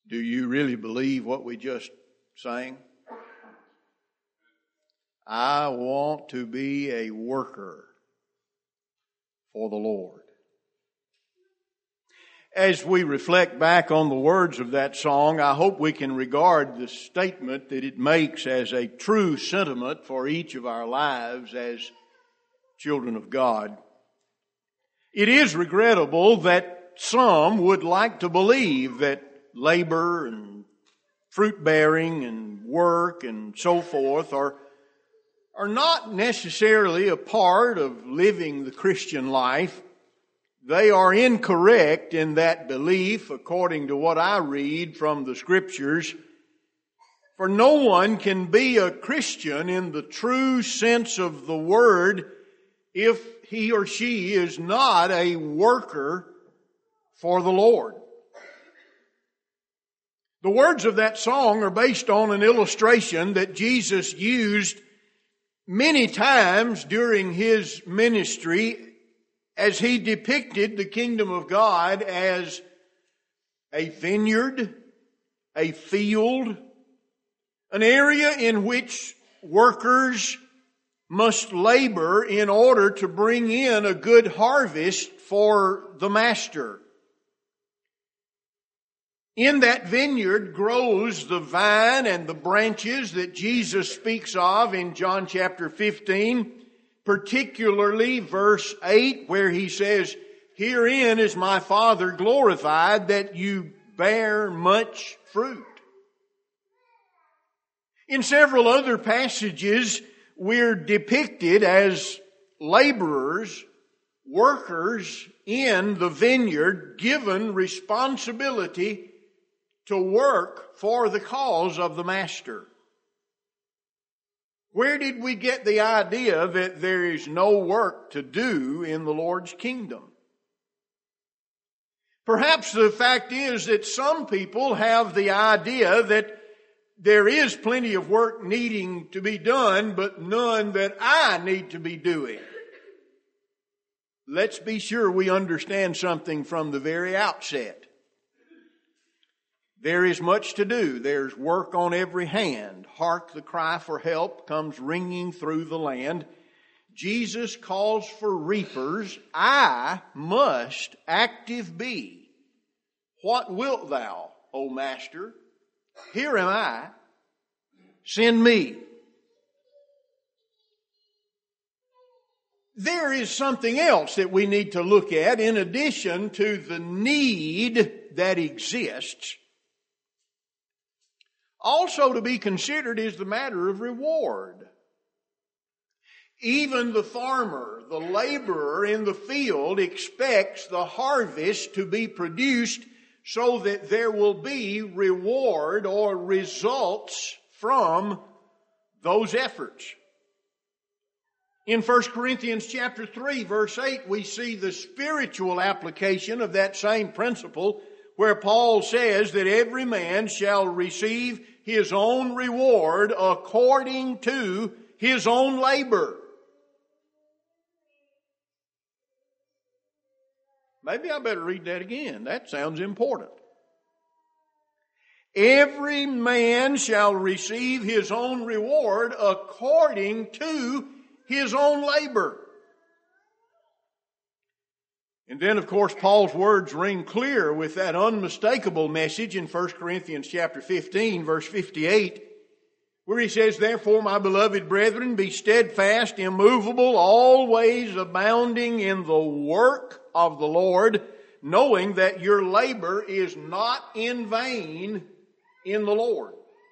Do you really believe what we just sang? I want to be a worker for the Lord. As we reflect back on the words of that song, I hope we can regard the statement that it makes as a true sentiment for each of our lives as children of God. It is regrettable that some would like to believe that labor and fruit bearing and work and so forth are not necessarily a part of living the Christian life. They are incorrect in that belief, according to what I read from the Scriptures. For no one can be a Christian in the true sense of the word if he or she is not a worker for the Lord. The words of that song are based on an illustration that Jesus used many times during His ministry as He depicted the kingdom of God as a vineyard, a field, an area in which workers must labor in order to bring in a good harvest for the master. In that vineyard grows the vine and the branches that Jesus speaks of in John chapter 15, particularly verse 8, where He says, "Herein is my Father glorified, that you bear much fruit." In several other passages, we're depicted as laborers, workers in the vineyard, given responsibility to work for the cause of the master. Where did we get the idea that there is no work to do in the Lord's kingdom? Perhaps the fact is that some people have the idea that there is plenty of work needing to be done, but none that I need to be doing. Let's be sure we understand something from the very outset. There is much to do. There's work on every hand. Hark, the cry for help comes ringing through the land. Jesus calls for reapers. I must active be. What wilt thou, O Master? Here am I. Send me. There is something else that we need to look at in addition to the need that exists. Also to be considered is the matter of reward. Even the farmer, the laborer in the field, expects the harvest to be produced so that there will be reward or results from those efforts. In 1 Corinthians chapter 3, verse 8, we see the spiritual application of that same principle, where Paul says that every man shall receive his own reward according to his own labor. Maybe I better read that again. That sounds important. Every man shall receive his own reward according to his own labor. And then, of course, Paul's words ring clear with that unmistakable message in 1 Corinthians chapter 15, verse 58, where he says, "Therefore, my beloved brethren, be steadfast, immovable, always abounding in the work of the Lord, knowing that your labor is not in vain in the Lord."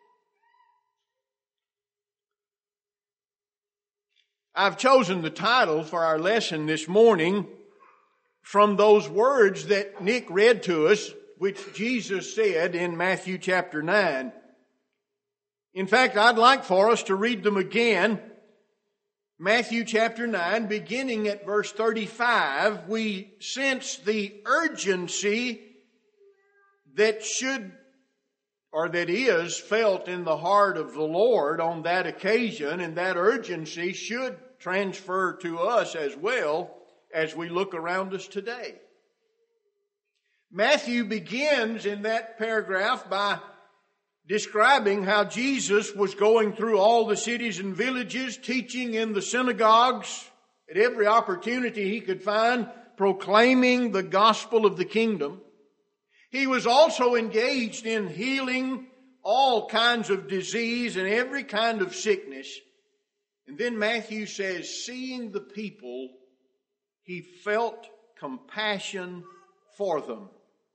I've chosen the title for our lesson this morning from those words that Nick read to us, which Jesus said in Matthew chapter 9. In fact, I'd like for us to read them again. Matthew chapter 9, beginning at verse 35, we sense the urgency that should, or that is, felt in the heart of the Lord on that occasion, and that urgency should transfer to us as well as we look around us today. Matthew begins in that paragraph by describing how Jesus was going through all the cities and villages, teaching in the synagogues at every opportunity he could find, proclaiming the gospel of the kingdom. He was also engaged in healing all kinds of disease and every kind of sickness. And then Matthew says, seeing the people, he felt compassion for them.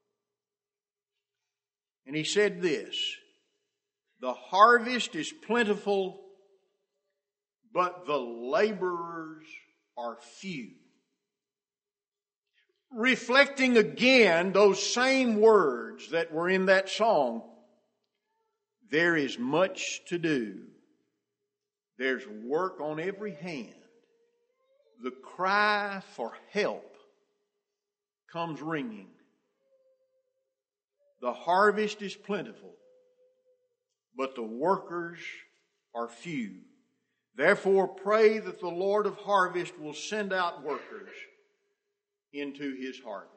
And he said this, the harvest is plentiful, but the laborers are few. Reflecting again those same words that were in that song, there is much to do. There's work on every hand. The cry for help comes ringing. The harvest is plentiful, but the workers are few. Therefore, pray that the Lord of harvest will send out workers into his harvest.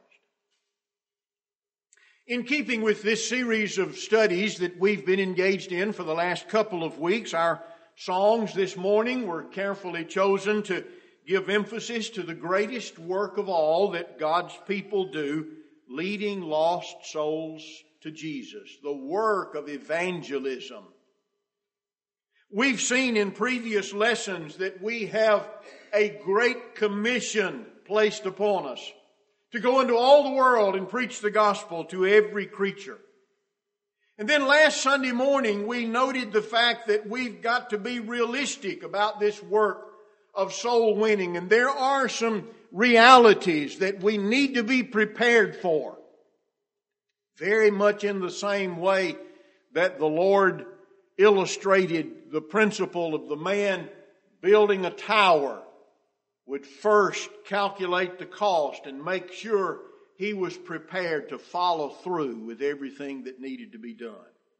In keeping with this series of studies that we've been engaged in for the last couple of weeks, our songs this morning were carefully chosen to give emphasis to the greatest work of all that God's people do, leading lost souls to Jesus, the work of evangelism. We've seen in previous lessons that we have a great commission placed upon us to go into all the world and preach the gospel to every creature. And then last Sunday morning we noted the fact that we've got to be realistic about this work of soul winning, and there are some realities that we need to be prepared for. Very much in the same way that the Lord illustrated the principle of the man building a tower would first calculate the cost and make sure he was prepared to follow through with everything that needed to be done.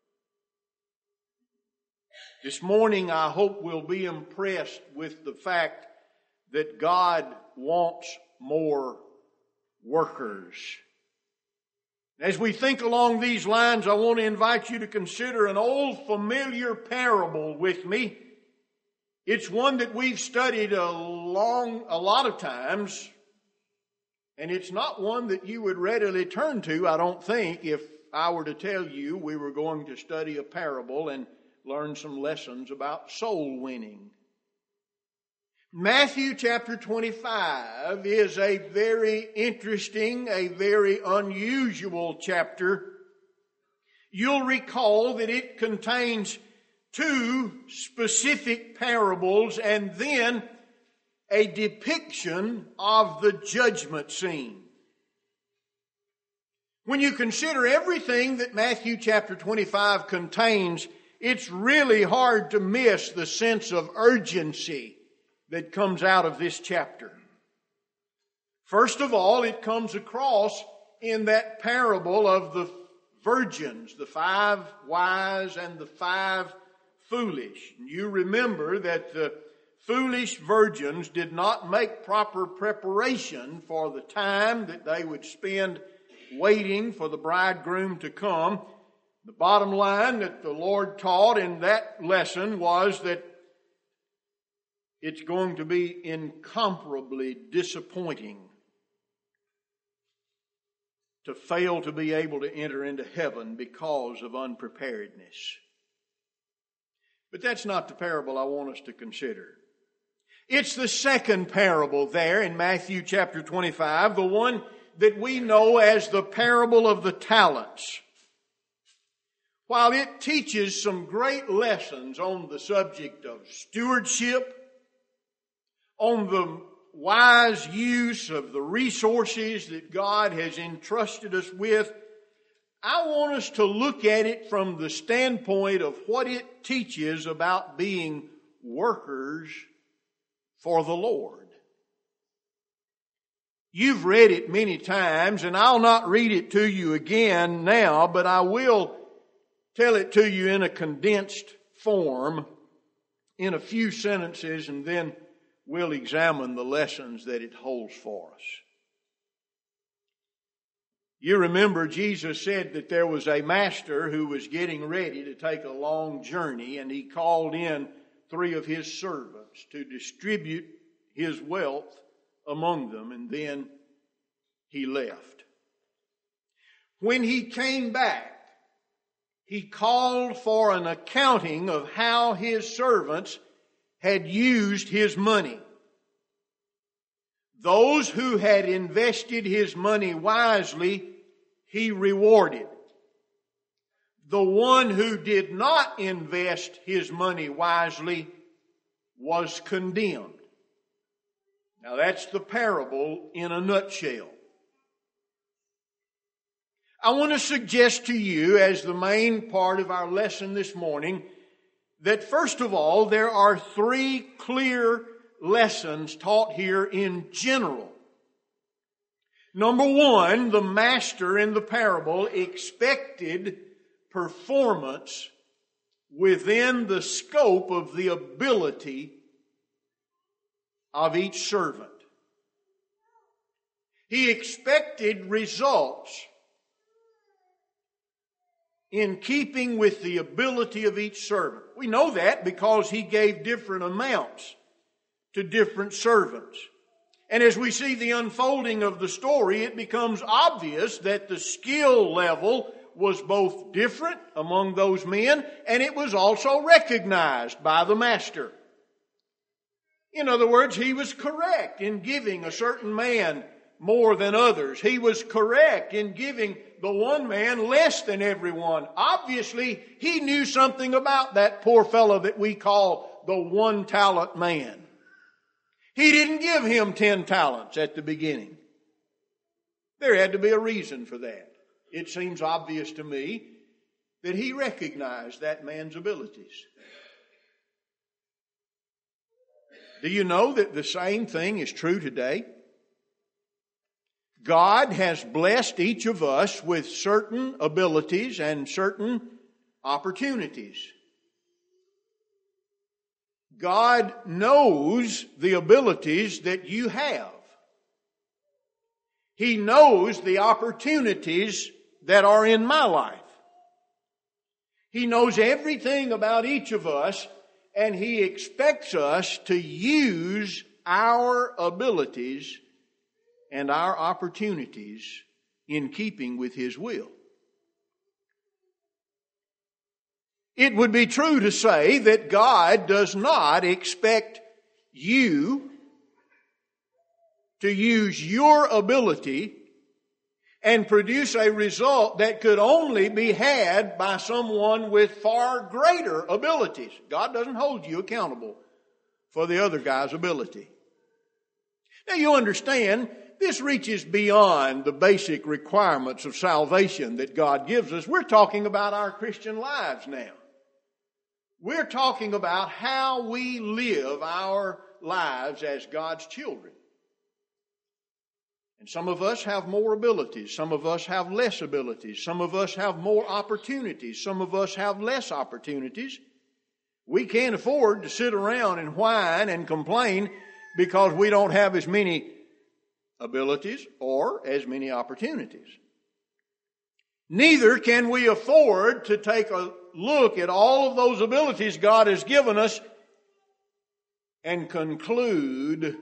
This morning, I hope we'll be impressed with the fact that God wants more workers. As we think along these lines, I want to invite you to consider an old familiar parable with me. It's one that we've studied a lot of times, and it's not one that you would readily turn to, I don't think, if I were to tell you we were going to study a parable and learn some lessons about soul winning. Matthew chapter 25 is a very interesting, a very unusual chapter. You'll recall that it contains two specific parables and then a depiction of the judgment scene. When you consider everything that Matthew chapter 25 contains, it's really hard to miss the sense of urgency that comes out of this chapter. First of all, it comes across in that parable of the virgins, the 5 wise and the 5 foolish. You remember that the foolish virgins did not make proper preparation for the time that they would spend waiting for the bridegroom to come. The bottom line that the Lord taught in that lesson was that it's going to be incomparably disappointing to fail to be able to enter into heaven because of unpreparedness. But that's not the parable I want us to consider. It's the second parable there in Matthew chapter 25, the one that we know as the parable of the talents. While it teaches some great lessons on the subject of stewardship, on the wise use of the resources that God has entrusted us with, I want us to look at it from the standpoint of what it teaches about being workers for the Lord. You've read it many times, and I'll not read it to you again now, but I will tell it to you in a condensed form in a few sentences, and then we'll examine the lessons that it holds for us. You remember Jesus said that there was a master who was getting ready to take a long journey, and he called in 3 of his servants to distribute his wealth among them, and then he left. When he came back, he called for an accounting of how his servants had used his money. Those who had invested his money wisely, he rewarded. The one who did not invest his money wisely was condemned. Now that's the parable in a nutshell. I want to suggest to you, as the main part of our lesson this morning, that first of all, there are 3 clear lessons taught here in general. Number 1, the master in the parable expected performance within the scope of the ability of each servant. He expected results in keeping with the ability of each servant. We know that because he gave different amounts to different servants. And as we see the unfolding of the story, it becomes obvious that the skill level was both different among those men, and it was also recognized by the master. In other words, he was correct in giving a certain man more than others. He was correct in giving the one man less than everyone. Obviously, he knew something about that poor fellow that we call the 1-talent man. He didn't give him 10 talents at the beginning. There had to be a reason for that. It seems obvious to me that he recognized that man's abilities. Do you know that the same thing is true today? God has blessed each of us with certain abilities and certain opportunities. God knows the abilities that you have. He knows the opportunities that are in my life. He knows everything about each of us, and He expects us to use our abilities and our opportunities in keeping with His will. It would be true to say that God does not expect you to use your ability and produce a result that could only be had by someone with far greater abilities. God doesn't hold you accountable for the other guy's ability. Now you understand, this reaches beyond the basic requirements of salvation that God gives us. We're talking about our Christian lives now. We're talking about how we live our lives as God's children. And some of us have more abilities. Some of us have less abilities. Some of us have more opportunities. Some of us have less opportunities. We can't afford to sit around and whine and complain because we don't have as many abilities or as many opportunities. Neither can we afford to take a look at all of those abilities God has given us and conclude,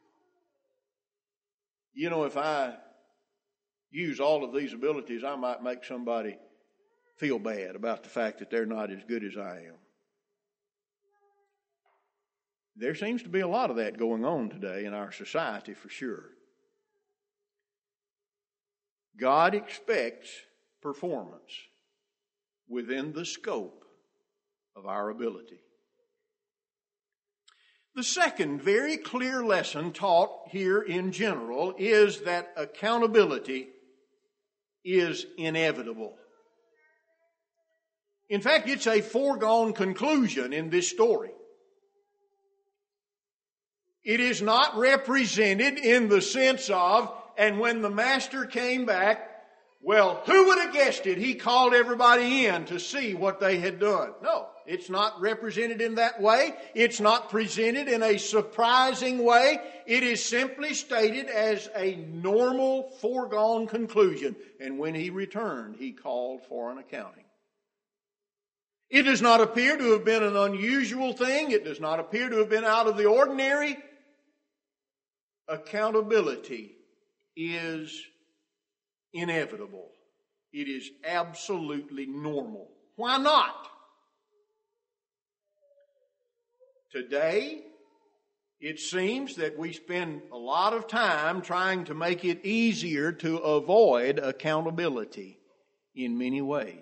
you know, if I use all of these abilities, I might make somebody feel bad about the fact that they're not as good as I am. There seems to be a lot of that going on today in our society for sure. God expects performance within the scope of our ability. The second very clear lesson taught here in general is that accountability is inevitable. In fact, it's a foregone conclusion in this story. It is not represented in the sense of, and when the master came back, Well, who would have guessed it? He called everybody in to see what they had done. No, it's not represented in that way. It's not presented in a surprising way. It is simply stated as a normal foregone conclusion. And when he returned, he called for an accounting. It does not appear to have been an unusual thing. It does not appear to have been out of the ordinary. Accountability is inevitable. It is absolutely normal. Why not? Today, it seems that we spend a lot of time trying to make it easier to avoid accountability in many ways.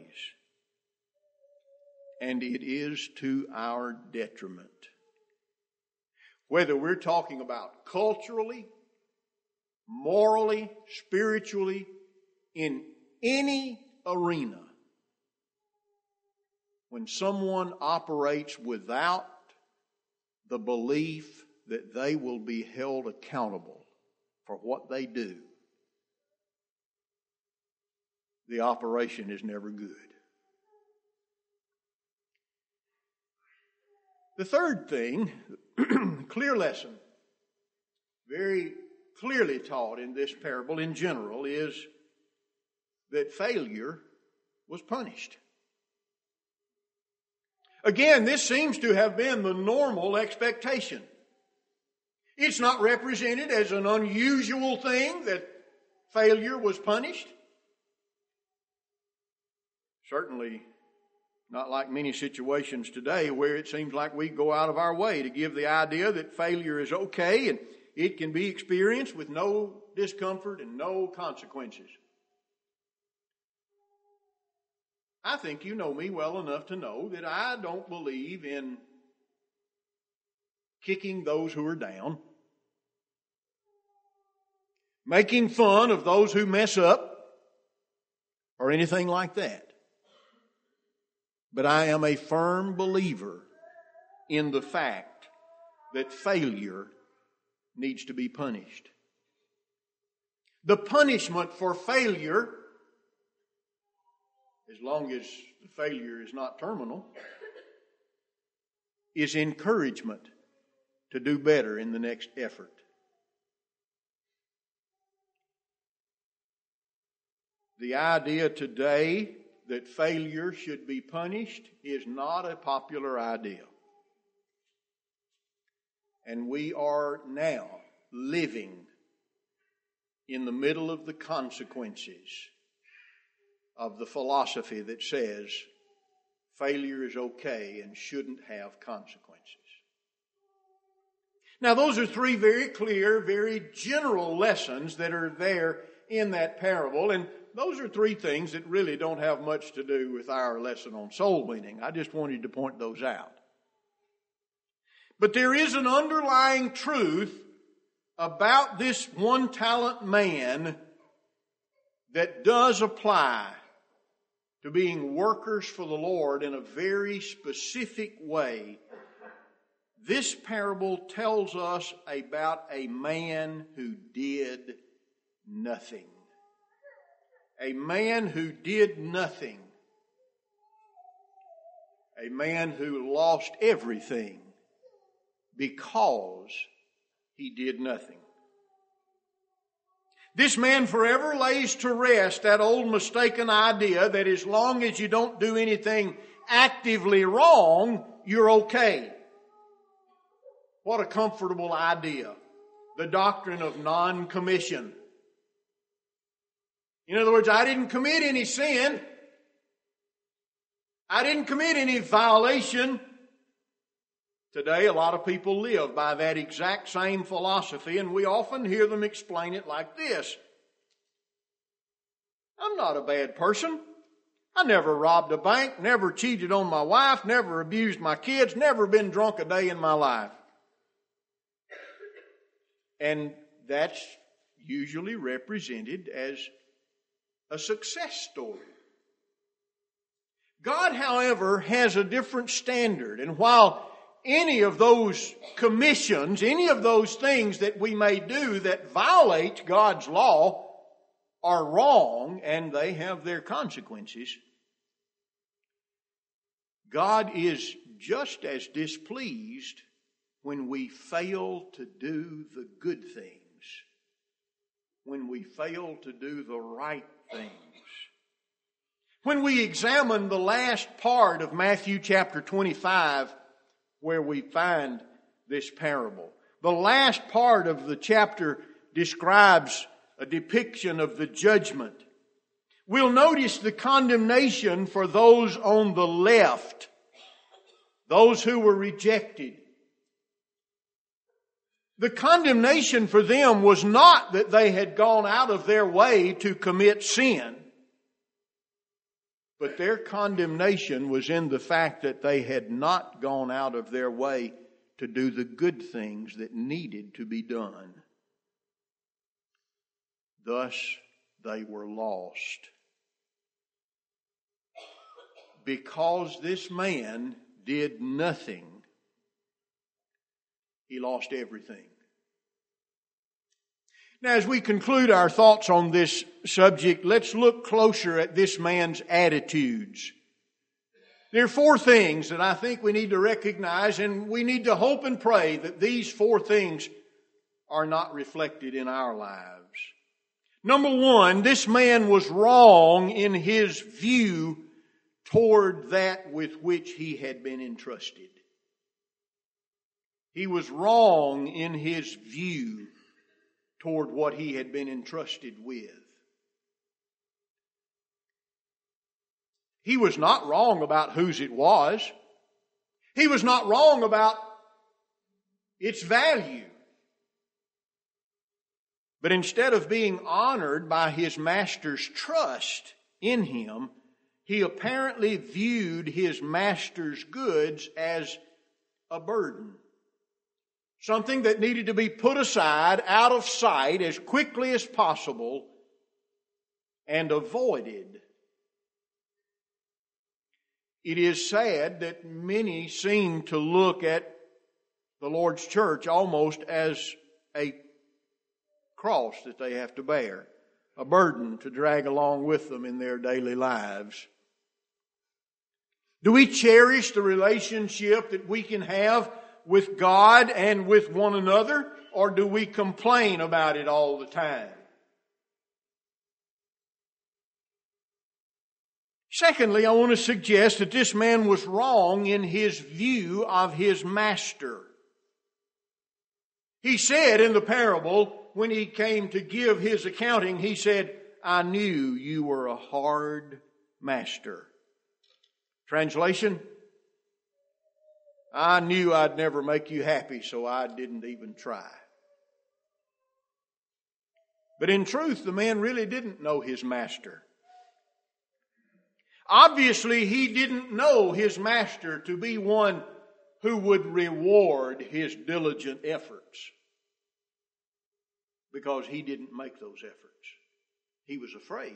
And it is to our detriment. Whether we're talking about culturally, morally, spiritually, in any arena, when someone operates without the belief that they will be held accountable for what they do, the operation is never good. The third thing, clear lesson, very clearly taught in this parable in general, is that failure was punished. Again, this seems to have been the normal expectation. It's not represented as an unusual thing that failure was punished. Certainly not like many situations today where it seems like we go out of our way to give the idea that failure is okay and it can be experienced with no discomfort and no consequences. I think you know me well enough to know that I don't believe in kicking those who are down, making fun of those who mess up, or anything like that. But I am a firm believer in the fact that failure needs to be punished. The punishment for failure, as long as the failure is not terminal, is encouragement to do better in the next effort. The idea today that failure should be punished is not a popular idea. And we are now living in the middle of the consequences of the philosophy that says failure is okay and shouldn't have consequences. Now, those are three very clear, very general lessons that are there in that parable, and those are three things that really don't have much to do with our lesson on soul winning. I just wanted to point those out. But there is an underlying truth about this one-talent man that does apply to being workers for the Lord in a very specific way. This parable tells us about a man who did nothing. A man who did nothing. A man who lost everything because he did nothing. This man forever lays to rest that old mistaken idea that as long as you don't do anything actively wrong, you're okay. What a comfortable idea. The doctrine of non-commission. In other words, I didn't commit any sin. I didn't commit any violation. Today, a lot of people live by that exact same philosophy, and we often hear them explain it like this. I'm not a bad person. I never robbed a bank, never cheated on my wife, never abused my kids, never been drunk a day in my life. And that's usually represented as a success story. God, however, has a different standard. And while any of those commissions, any of those things that we may do that violate God's law are wrong and they have their consequences, God is just as displeased when we fail to do the good things, when we fail to do the right things. When we examine the last part of Matthew chapter 25, where we find this parable, the last part of the chapter describes a depiction of the judgment. We'll notice the condemnation for those on the left, those who were rejected. The condemnation for them was not that they had gone out of their way to commit sin, but their condemnation was in the fact that they had not gone out of their way to do the good things that needed to be done. Thus, they were lost. Because this man did nothing, he lost everything. Now, as we conclude our thoughts on this subject, let's look closer at this man's attitudes. There are 4 things that I think we need to recognize, and we need to hope and pray that these 4 things are not reflected in our lives. Number 1, this man was wrong in his view toward that with which he had been entrusted. He was wrong in his view toward what he had been entrusted with. He was not wrong about whose it was. He was not wrong about its value. But instead of being honored by his master's trust in him, he apparently viewed his master's goods as a burden. Something that needed to be put aside, out of sight, as quickly as possible, and avoided. It is sad that many seem to look at the Lord's church almost as a cross that they have to bear, a burden to drag along with them in their daily lives. Do we cherish the relationship that we can have with God and with one another, or do we complain about it all the time? Secondly, I want to suggest that this man was wrong in his view of his master. He said in the parable, when he came to give his accounting, he said, "I knew you were a hard master." Translation, I knew I'd never make you happy, so I didn't even try. But in truth, the man really didn't know his master. Obviously, he didn't know his master to be one who would reward his diligent efforts, because he didn't make those efforts. He was afraid.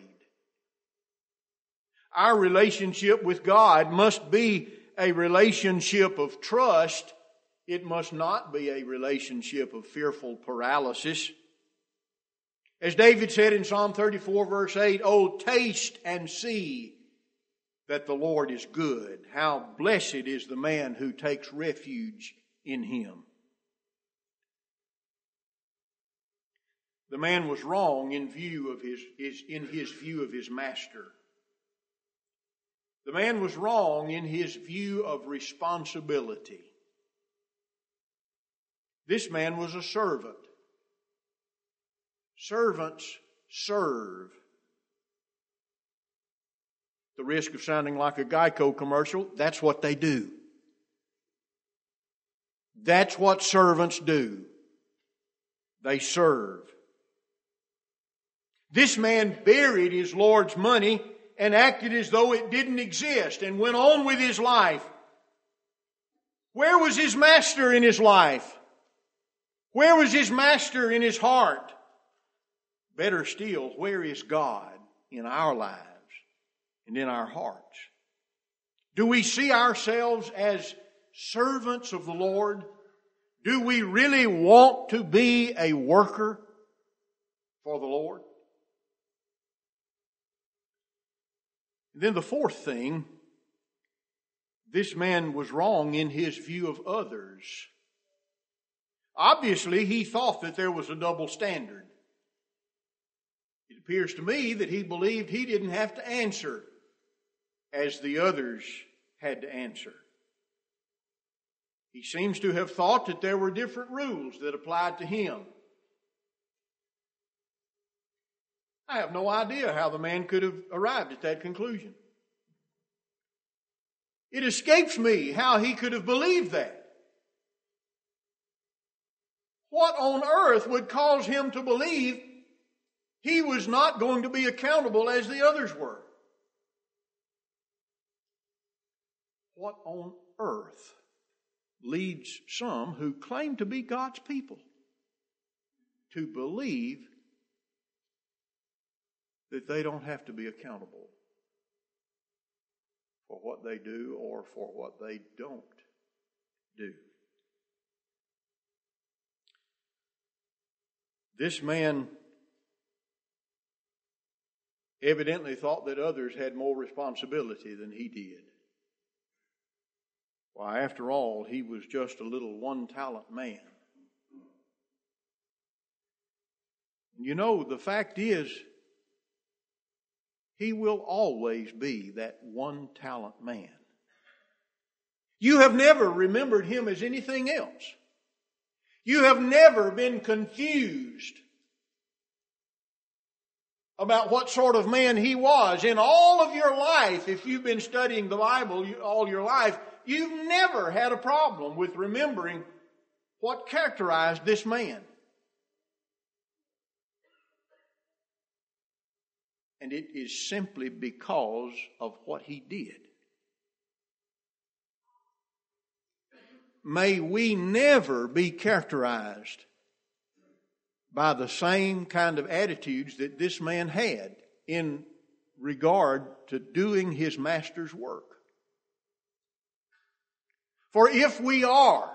Our relationship with God must be a relationship of trust. It must not be a relationship of fearful paralysis. As David said in Psalm 34 verse 8, "Oh, taste and see that the Lord is good. How blessed is the man who takes refuge in Him." The man was wrong in his view of his master. The man was wrong in his view of responsibility. This man was a servant. Servants serve. The risk of sounding like a Geico commercial, that's what they do. That's what servants do. They serve. This man buried his Lord's money and acted as though it didn't exist and went on with his life. Where was his master in his life? Where was his master in his heart? Better still, where is God in our lives and in our hearts? Do we see ourselves as servants of the Lord? Do we really want to be a worker for the Lord? And then the fourth thing, this man was wrong in his view of others. Obviously, he thought that there was a double standard. It appears to me that he believed he didn't have to answer as the others had to answer. He seems to have thought that there were different rules that applied to him. I have no idea how the man could have arrived at that conclusion. It escapes me how he could have believed that. What on earth would cause him to believe he was not going to be accountable as the others were? What on earth leads some who claim to be God's people to believe that they don't have to be accountable for what they do or for what they don't do? This man evidently thought that others had more responsibility than he did. Why, after all, he was just a little one-talent man. You know, the fact is, he will always be that one-talent man. You have never remembered him as anything else. You have never been confused about what sort of man he was. In all of your life, if you've been studying the Bible all your life, you've never had a problem with remembering what characterized this man. And it is simply because of what he did. May we never be characterized by the same kind of attitudes that this man had in regard to doing his master's work. For if we are,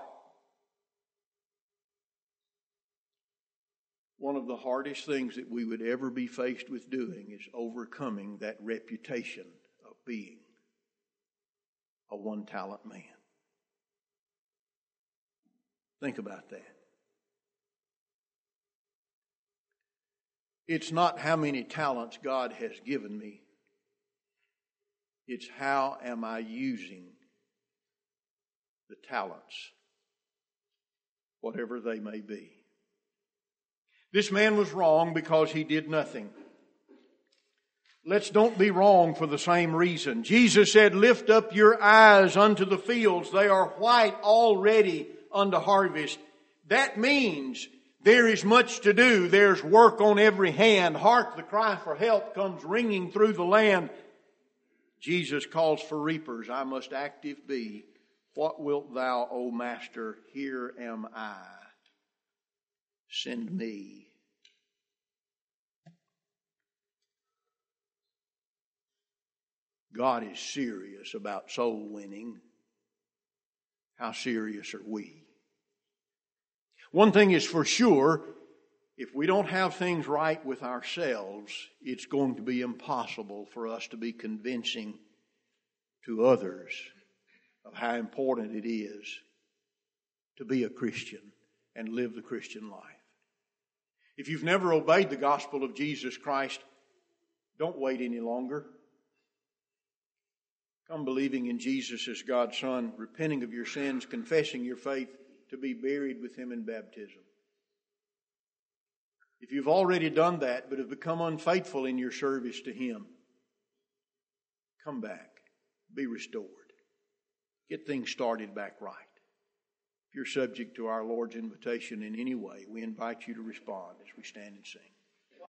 one of the hardest things that we would ever be faced with doing is overcoming that reputation of being a one-talent man. Think about that. It's not how many talents God has given me. It's how am I using the talents, whatever they may be. This man was wrong because he did nothing. Let's don't be wrong for the same reason. Jesus said, "Lift up your eyes unto the fields. They are white already unto harvest." That means there is much to do. There's work on every hand. Hark, the cry for help comes ringing through the land. Jesus calls for reapers. I must active be. What wilt thou, O Master? Here am I. Send me. God is serious about soul winning. How serious are we? One thing is for sure, if we don't have things right with ourselves, it's going to be impossible for us to be convincing to others of how important it is to be a Christian and live the Christian life. If you've never obeyed the gospel of Jesus Christ, don't wait any longer. Come believing in Jesus as God's Son, repenting of your sins, confessing your faith to be buried with Him in baptism. If you've already done that but have become unfaithful in your service to Him, come back, be restored. Get things started back right. If you're subject to our Lord's invitation in any way, we invite you to respond as we stand and sing.